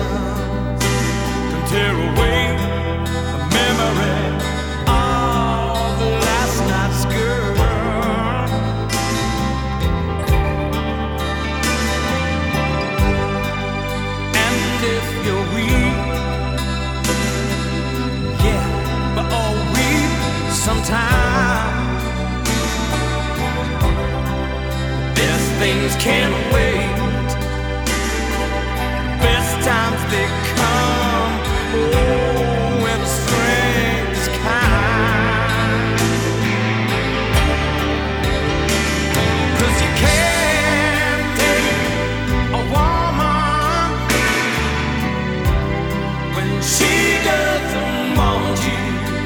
can tear away the memory of last night's girl. And if you're weak, yeah, but all weak sometimes. Best things can't wait. Best times they come, oh, when the strength is kind. 'Cause you can't take a woman when she doesn't want you.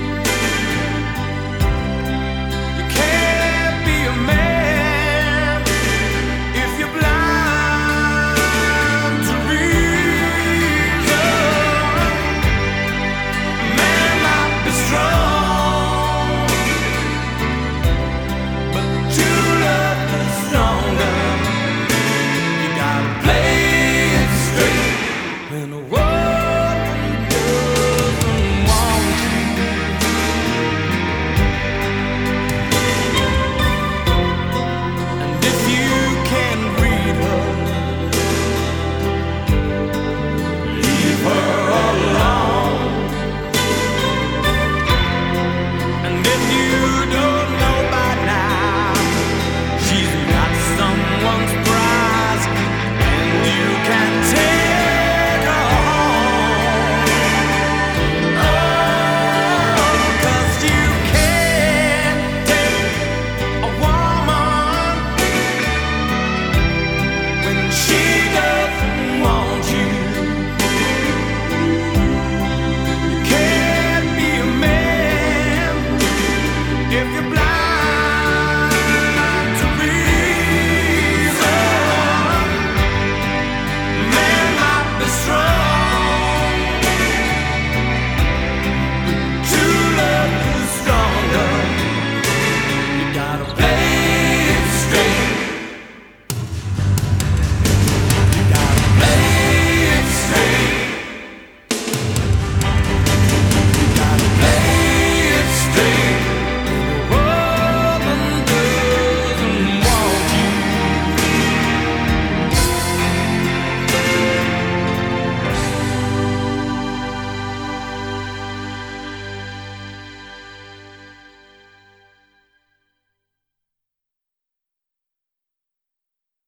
You can't be a man if you're blind to reason. Man might be strong, but true love is stronger. You gotta play it straight when the world